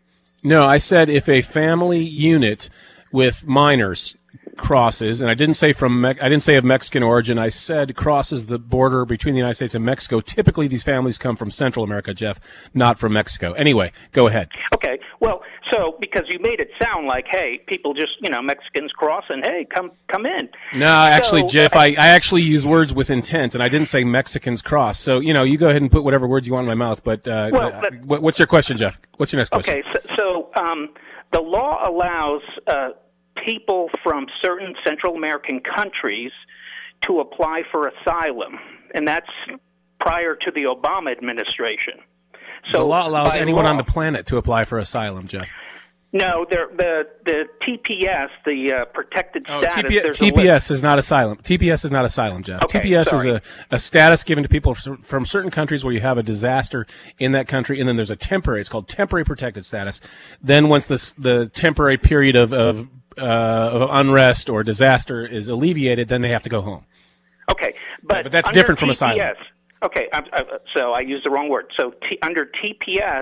No, I said if a family unit with minors crosses, and I didn't say from Me- I didn't say of Mexican origin. I said crosses the border between the United States and Mexico. Typically, these families come from Central America, Jeff, not from Mexico. Anyway, go ahead. Okay, well, so because you made it sound like, hey, people just, you know, Mexicans cross and, hey, come come in. No, actually, So- Jeff, I, I actually use words with intent, and I didn't say Mexicans cross. So, you know, you go ahead and put whatever words you want in my mouth. But, uh, Well, uh, but- what- what's your question, Jeff? What's your next question? Okay, so, so um, the law allows uh, people from certain Central American countries to apply for asylum, and that's prior to the Obama administration. So the law allows by anyone law- on the planet to apply for asylum, Jeff. No, the the the T P S, the uh, protected Oh, status. T P S, there's a T P list. S is not asylum. T P S is not asylum, Jeff. Okay, T P S sorry. is a, a status given to people from, from certain countries where you have a disaster in that country, and then there's a temporary. It's called temporary protected status. Then once this the temporary period of of, uh, of unrest or disaster is alleviated, then they have to go home. Okay, but, but that's under different from T P S, asylum. Okay, I, I, so I used the wrong word. So T, under T P S,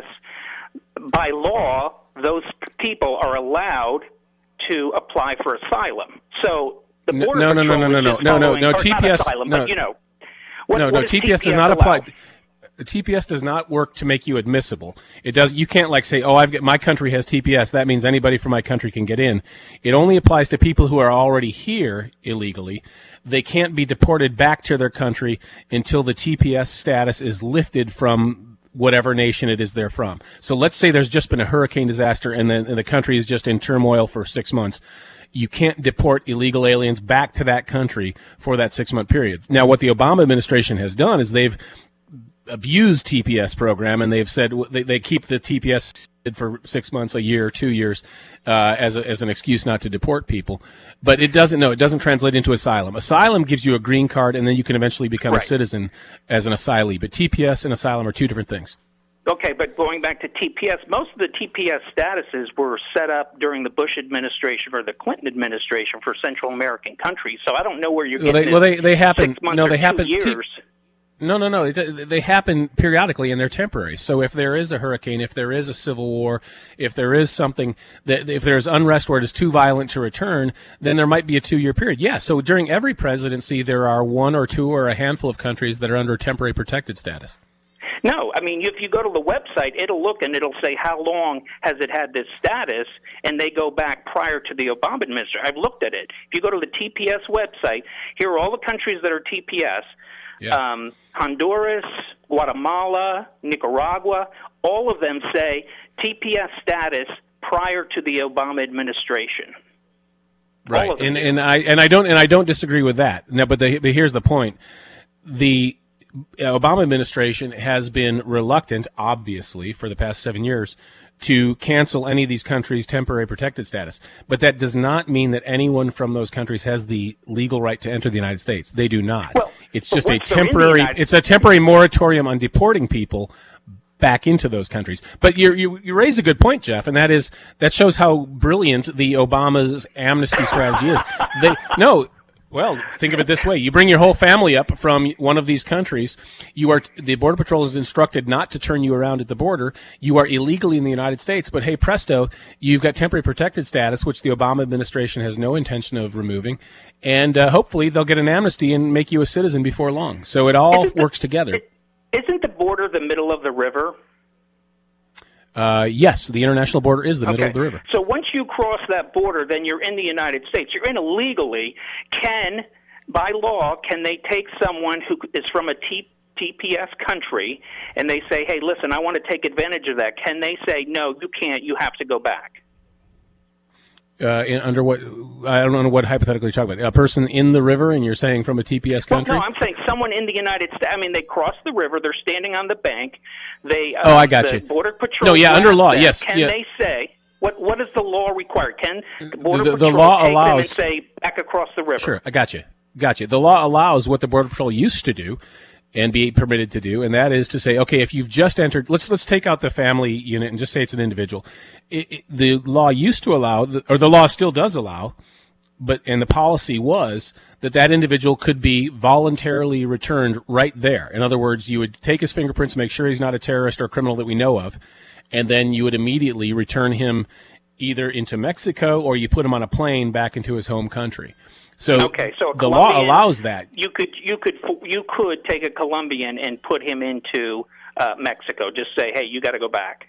by law, those people are allowed to apply for asylum. So the No, border no, no, patrol no, no, is no, just no, no, following- no, or not T P S asylum, no. but you know, what, no, what no. does T P S does T P S not allow? apply. T P S does not work to make you admissible. It does. You can't like say, "Oh, I've got my country has T P S. That means anybody from my country can get in." It only applies to people who are already here illegally. They can't be deported back to their country until the T P S status is lifted from whatever nation it is they're from. So let's say there's just been a hurricane disaster and the, and the country is just in turmoil for six months. You can't deport illegal aliens back to that country for that six-month period. Now, what the Obama administration has done is they've abused T P S program, and they've said they, they keep the T P S for six months, a year, two years, uh, as a, as an excuse not to deport people. But it doesn't. No, it doesn't translate into asylum. Asylum gives you a green card, and then you can eventually become Right. a citizen as an asylee. But T P S and asylum are two different things. Okay, but going back to T P S, most of the T P S statuses were set up during the Bush administration or the Clinton administration for Central American countries. So I don't know where you're Well, getting they, well, they they happen. six months No, or they two happen. years. T- No, no, no. It, they happen periodically, and they're temporary. So if there is a hurricane, if there is a civil war, if there is something that, if there's unrest where it is too violent to return, then there might be a two-year period. Yeah. So during every presidency, there are one or two or a handful of countries that are under temporary protected status. No, I mean, if you go to the website, it'll look and it'll say how long has it had this status, and they go back prior to the Obama administration. I've looked at it. If you go to the T P S website, here are all the countries that are T P S. Yeah. Um, Honduras, Guatemala, Nicaragua, all of them say T P S status prior to the Obama administration. Right, of them and do. and I and I don't and I don't disagree with that. No, but, the, but here's the point: the Obama administration has been reluctant, obviously, for the past seven years, to cancel any of these countries' temporary protected status. But that does not mean that anyone from those countries has the legal right to enter the United States. They do not. Well, it's but just a once they're in the temporary. United- It's a temporary moratorium on deporting people back into those countries. But you you you raise a good point, Jeff, and that is that shows how brilliant the Obama's amnesty strategy is. They no. Well, think of it this way. You bring your whole family up from one of these countries. You are, the Border Patrol is instructed not to turn you around at the border. You are illegally in the United States, but hey, presto, you've got temporary protected status, which the Obama administration has no intention of removing. And uh, hopefully they'll get an amnesty and make you a citizen before long. So it all works together. Isn't the border the middle of the river? Uh, yes, the international border is the middle Okay. of the river. So once you cross that border, then you're in the United States. You're in illegally. Can, by law, can they take someone who is from a T, TPS country and they say, hey, listen, I want to take advantage of that. Can they say, no, you can't, you have to go back? Uh, in, under what, I don't know what hypothetically you're talking about. A person in the river, and you're saying from a T P S country? Well, no, I'm saying someone in the United States. I mean, they cross the river. They're standing on the bank. They. Uh, Oh, I got the you. Border Patrol. No, yeah, under grabs law, them. yes, Can yeah. they say what? What does the law require? Can the Border The- the Patrol law take them and allows- say back across the river? Sure, I got you. Got you. The law allows what the Border Patrol used to do and be permitted to do, and that is to say, okay, if you've just entered, let's let's take out the family unit and just say it's an individual. It, it, the law used to allow, or the law still does allow, but and the policy was that that individual could be voluntarily returned right there. In other words, you would take his fingerprints, make sure he's not a terrorist or criminal that we know of, and then you would immediately return him either into Mexico or you put him on a plane back into his home country. So, Okay, so a the law Colombian- allows that. You could you could you could take a Colombian and put him into uh, Mexico. Just say, hey, you got to go back.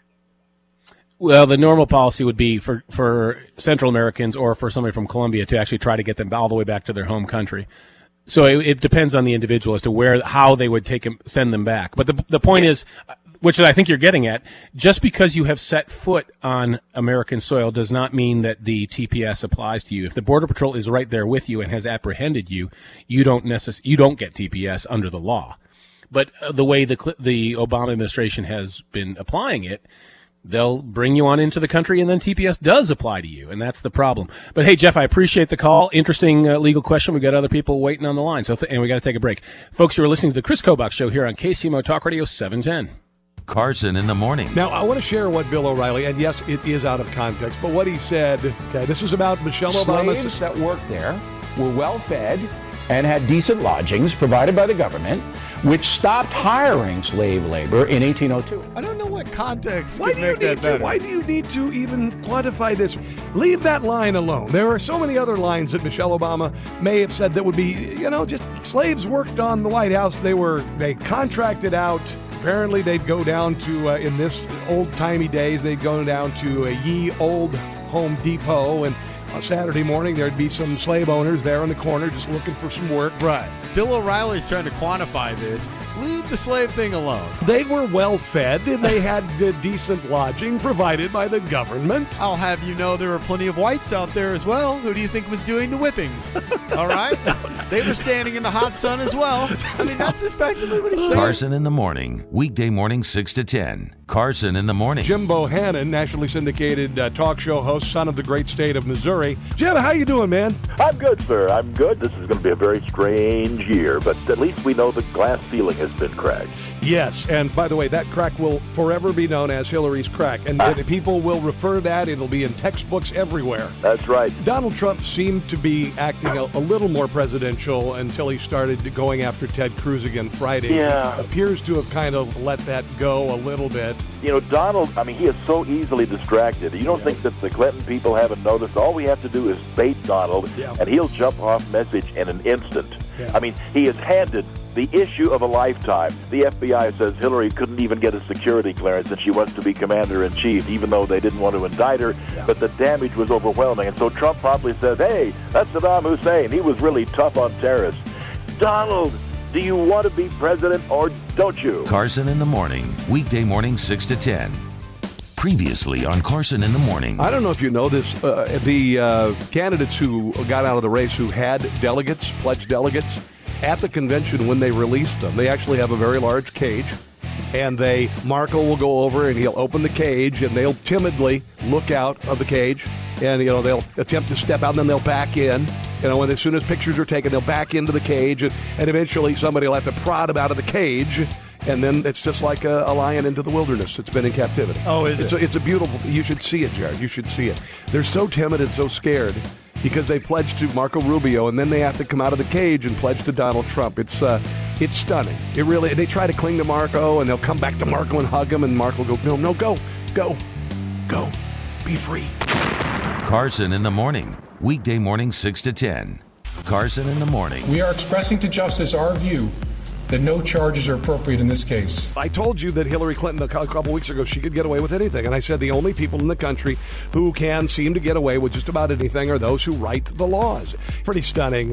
Well, the normal policy would be for, for Central Americans or for somebody from Colombia to actually try to get them all the way back to their home country. So it, it depends on the individual as to where, how they would take them, send them back. But the the point is, which I think you're getting at, just because you have set foot on American soil does not mean that the T P S applies to you. If the Border Patrol is right there with you and has apprehended you, you don't necess- you don't get T P S under the law. But uh, the way the cl- the Obama administration has been applying it, they'll bring you on into the country, and then T P S does apply to you, and that's the problem. But hey, Jeff, I appreciate the call. Interesting uh, legal question. We've got other people waiting on the line, so th- and we got to take a break. Folks, you are listening to the Chris Kobach Show here on K C M O Talk Radio seven ten. Carson in the morning. Now, I want to share what Bill O'Reilly, and yes, it is out of context, but what he said, okay, this is about Michelle Obama's... Slaves that worked there were well fed and had decent lodgings provided by the government, which stopped hiring slave labor in eighteen oh two. I don't know what context Why could do you make that need to? better. Why do you need to even quantify this? Leave that line alone. There are so many other lines that Michelle Obama may have said that would be, you know, just slaves worked on the White House. They were they contracted out. Apparently, they'd go down to uh, in this old timey days. They'd go down to a ye old Home Depot and a Saturday morning, there'd be some slave owners there in the corner just looking for some work. Right. Bill O'Reilly's trying to quantify this. Leave the slave thing alone. They were well fed and they had uh, decent lodging provided by the government. I'll have you know there were plenty of whites out there as well. Who do you think was doing the whippings? All right? They were standing in the hot sun as well. I mean, that's effectively what he's saying. Carson in the morning, weekday morning six to ten. Carson in the morning. Jim Bohannon, nationally syndicated uh, talk show host, son of the great state of Missouri. Jim, how you doing, man? I'm good, sir. I'm good. This is going to be a very strange year, but at least we know the glass ceiling has been cracked. Yes, and by the way, that crack will forever be known as Hillary's crack, and, Ah. and people will refer that. It'll be in textbooks everywhere. That's right. Donald Trump seemed to be acting a, a little more presidential until he started going after Ted Cruz again Friday. Yeah. He appears to have kind of let that go a little bit. You know, Donald, I mean, he is so easily distracted. You don't think that the Clinton people haven't noticed? All we have to do is bait Donald, Yeah. and he'll jump off message in an instant. Yeah. I mean, he is handed the issue of a lifetime. The F B I says Hillary couldn't even get a security clearance and she wants to be commander-in-chief, even though they didn't want to indict her, Yeah. but the damage was overwhelming. And so Trump probably says, hey, that's Saddam Hussein. He was really tough on terrorists. Donald, do you want to be president or don't you? Carson in the morning, weekday morning six to ten. Previously on Carson in the morning. I don't know if you know this. Uh, the uh, candidates who got out of the race who had delegates, pledged delegates, at the convention when they released them, they actually have a very large cage. And they, Marco will go over and he'll open the cage and they'll timidly look out of the cage. And, you know, they'll attempt to step out and then they'll back in. You know, and as soon as pictures are taken, they'll back into the cage. And, and eventually somebody will have to prod them out of the cage. And then it's just like a, a lion into the wilderness. It's been in captivity. Oh, is it's it? A, it's a beautiful, you should see it, Jared. You should see it. They're so timid and so scared because they pledged to Marco Rubio, and then they have to come out of the cage and pledge to Donald Trump. It's uh, it's stunning. It really. They try to cling to Marco, and they'll come back to Marco and hug him, and Marco will go, no, no, go, go, go, be free. Carson in the morning, weekday morning six to ten. Carson in the morning. We are expressing to justice our view that no charges are appropriate in this case. I told you that Hillary Clinton a couple weeks ago, she could get away with anything. And I said the only people in the country who can seem to get away with just about anything are those who write the laws. Pretty stunning.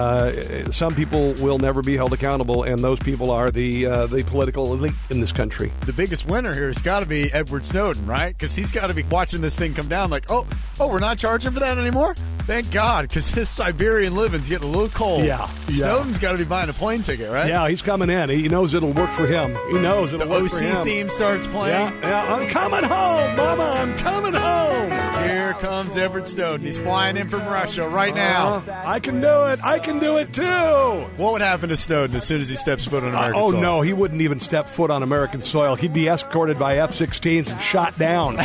Uh, some people will never be held accountable, and those people are the uh, the political elite in this country. The biggest winner here has got to be Edward Snowden, right? Because he's got to be watching this thing come down like, oh, oh, we're not charging for that anymore? Thank God, because his Siberian living's getting a little cold. Yeah, yeah. Snowden's got to be buying a plane ticket, right? Yeah, he's coming in. He knows it'll work for him. He knows it'll The work O for C him. theme starts playing. Yeah, yeah, I'm coming home, Mama. I'm coming home. Here comes Edward Snowden. He's flying in from Russia right now. Uh, I can do it. I can do it too. What would happen to Snowden as soon as he steps foot on Uh, American oh soil? no, he wouldn't even step foot on American soil. He'd be escorted by F sixteens and shot down.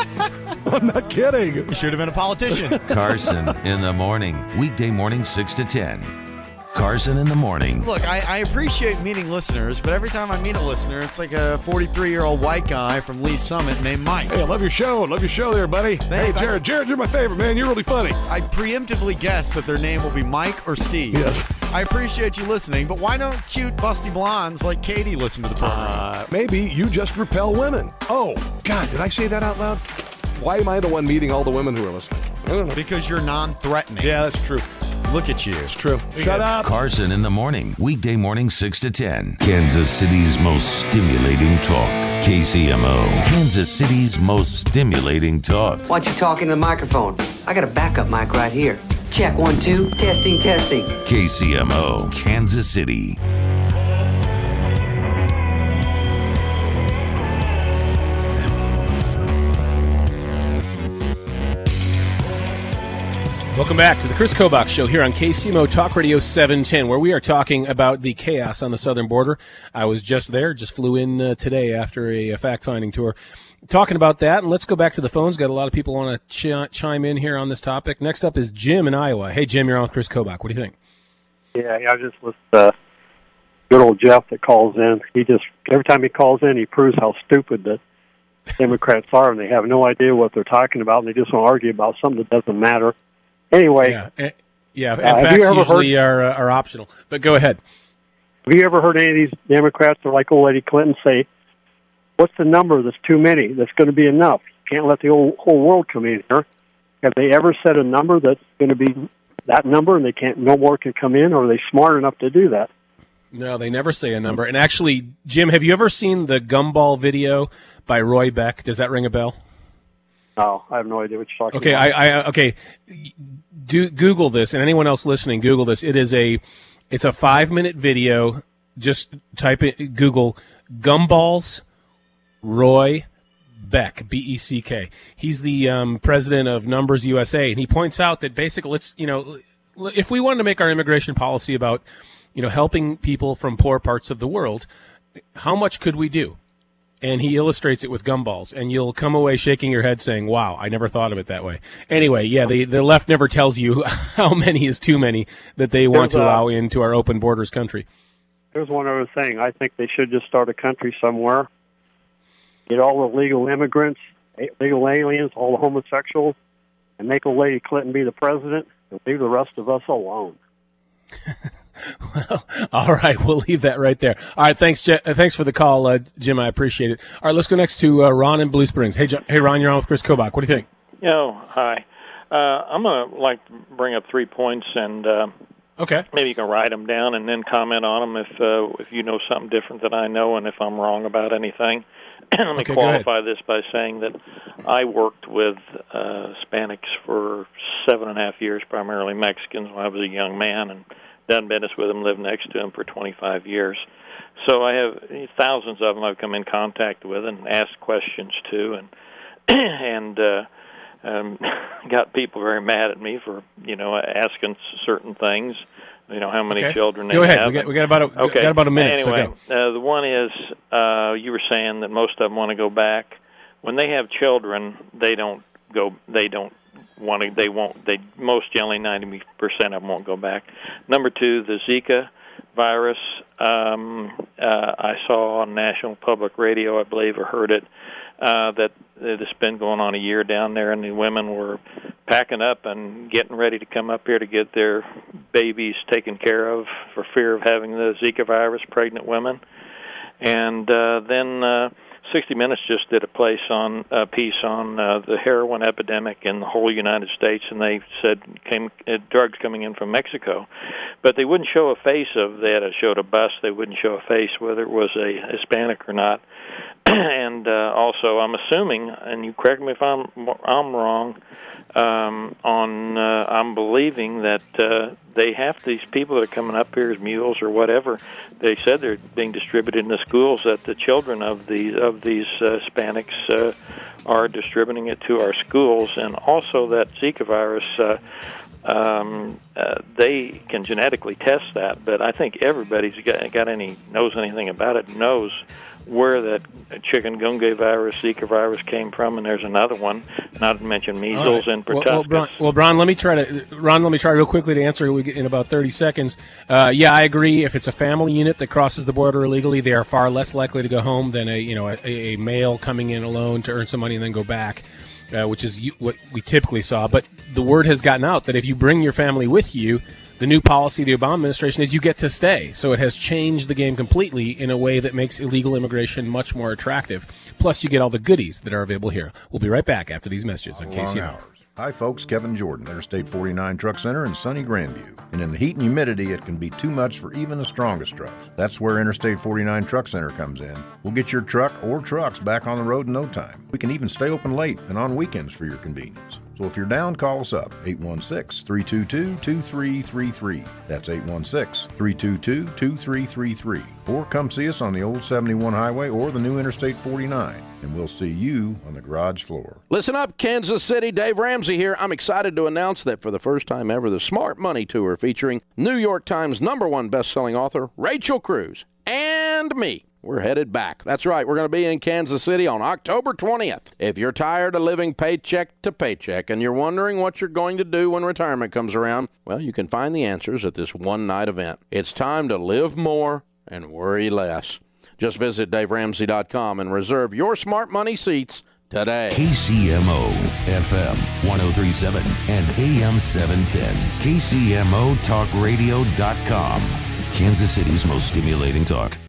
I'm not kidding. He should have been a politician. Carson in the morning, weekday morning six to ten. Carson in the morning. Look, I, I appreciate meeting listeners, but every time I meet a listener, it's like a forty-three-year-old white guy from Lee Summit named Mike. Hey, I love your show. Love your show there, buddy. Hey, Jared, Jared, you're my favorite, man. You're really funny. I preemptively guess that their name will be Mike or Steve. Yes. I appreciate you listening, but why don't cute, busty blondes like Katie listen to the program? Uh, maybe you just repel women. Oh, God, did I say that out loud? Why am I the one meeting all the women who are listening? I don't know. Because you're non-threatening. Yeah, that's true. Look at you. It's true. Shut up. Carson in the morning, weekday morning six to ten. Kansas City's most stimulating talk. K C M O. Kansas City's most stimulating talk. Why don't you talk into the microphone? I got a backup mic right here. Check one, two. Testing, testing. K C M O, Kansas City. Welcome back to the Chris Kobach Show here on K C M O Talk Radio seven ten, where we are talking about the chaos on the southern border. I was just there, just flew in uh, today after a, a fact-finding tour. Talking about that, and let's go back to the phones. Got a lot of people want to ch- chime in here on this topic. Next up is Jim in Iowa. Hey, Jim, you're on with Chris Kobach. What do you think? Yeah, I just listened to good old Jeff that calls in. He just, every time he calls in, he proves how stupid the Democrats are, and they have no idea what they're talking about, and they just want to argue about something that doesn't matter. Anyway. Yeah, and, yeah, and uh, facts usually heard, are, uh, are optional. But go ahead. Have you ever heard any of these Democrats, or like old Lady Clinton, say, what's the number that's too many, that's going to be enough? You can't let the whole, whole world come in here. Have they ever set a number that's going to be that number, and they can't, no more can come in, or are they smart enough to do that? No, they never say a number. And actually, Jim, have you ever seen the Gumball video by Roy Beck? Does that ring a bell? No, I have no idea what you're talking okay, about. I, I okay. Do Google this, and anyone else listening, Google this. It is a, it's a five minute video. Just type in Google Gumballs Roy Beck, B E C K. He's the um, president of Numbers U S A, and he points out that basically, let's you know, if we wanted to make our immigration policy about, you know, helping people from poor parts of the world, how much could we do? And he illustrates it with gumballs, and you'll come away shaking your head saying, wow, I never thought of it that way. Anyway, yeah, the, the left never tells you how many is too many that they want There's, to uh, allow into our open borders country. There's one other thing. I think they should just start a country somewhere, get all the legal immigrants, legal aliens, all the homosexuals, and make old Lady Clinton be the president, and leave the rest of us alone. Well, all right, we'll leave that right there. All right, thanks, Je- uh, thanks for the call, uh, Jim. I appreciate it. All right, let's go next to uh, Ron in Blue Springs. Hey, John, hey, Ron, you're on with Chris Kobach. What do you think? Yo, hi. Uh, I'm going to like to bring up three points, and uh, okay, maybe you can write them down and then comment on them if uh, if you know something different than I know, and if I'm wrong about anything. Let me Okay, go qualify this by saying that I worked with uh, Hispanics for seven and a half years, primarily Mexicans, when I was a young man, and done business with them, lived next to them for twenty-five years. So I have thousands of them I've come in contact with and asked questions to, and and uh, um, got people very mad at me for, you know, asking certain things. You know, how many Okay. children they Go ahead. have. We got, we got about a, okay. got about a minute. Anyway, so go. uh, the one is uh, you were saying that most of them want to go back. When they have children, they don't go. They don't want to. They won't. They most generally ninety percent of them won't go back. Number two, the Zika virus. Um, uh, I saw on National Public Radio, I believe, or heard it, uh, that it's been going on a year down there, and the women were packing up and getting ready to come up here to get their babies taken care of for fear of having the Zika virus, pregnant women. And uh, then uh, sixty minutes just did a place on a piece on uh, the heroin epidemic in the whole United States, and they said came uh, drugs coming in from Mexico, but they wouldn't show a face of that. It showed a bus. They wouldn't show a face whether it was a Hispanic or not. And uh, also, I'm assuming, and you correct me if I'm I'm wrong, um, on uh, I'm believing that uh, they have these people that are coming up here as mules or whatever. They said they're being distributed in the schools. That the children of these of these uh, Hispanics uh, are distributing it to our schools, and also that Zika virus. Uh, Um, uh, they can genetically test that, but I think everybody's got, got any knows anything about it knows where that chikungunya virus, Zika virus came from, and there's another one, not to mention measles Right. and Well, pertussis. well, Bron, well, Bron, let me try to Ron. Let me try real quickly to answer in about thirty seconds. Uh, yeah, I agree. If it's a family unit that crosses the border illegally, they are far less likely to go home than a you know a, a male coming in alone to earn some money and then go back. Uh, which is you, what we typically saw. But the word has gotten out that if you bring your family with you, the new policy of the Obama administration is you get to stay. So it has changed the game completely in a way that makes illegal immigration much more attractive. Plus, you get all the goodies that are available here. We'll be right back after these messages on K C M O. Long hours. Hi, folks. Kevin Jordan, Interstate forty-nine Truck Center in sunny Grandview. And in the heat and humidity, it can be too much for even the strongest trucks. That's where Interstate forty-nine Truck Center comes in. We'll get your truck or trucks back on the road in no time. We can even stay open late and on weekends for your convenience. So if you're down, call us up, eight one six, three two two, two three three three. That's eight one six, three two two, two three three three. Or come see us on the old seventy-one highway or the new Interstate forty-nine, and we'll see you on the garage floor. Listen up, Kansas City. Dave Ramsey here. I'm excited to announce that for the first time ever, the Smart Money Tour featuring New York Times number one best-selling author Rachel Cruz and me. We're headed back. That's right. We're going to be in Kansas City on October twentieth. If you're tired of living paycheck to paycheck and you're wondering what you're going to do when retirement comes around, well, you can find the answers at this one-night event. It's time to live more and worry less. Just visit Dave Ramsey dot com and reserve your Smart Money seats today. K C M O F M one oh three point seven and A M seven ten. K C M O Talk Radio dot com. Kansas City's most stimulating talk.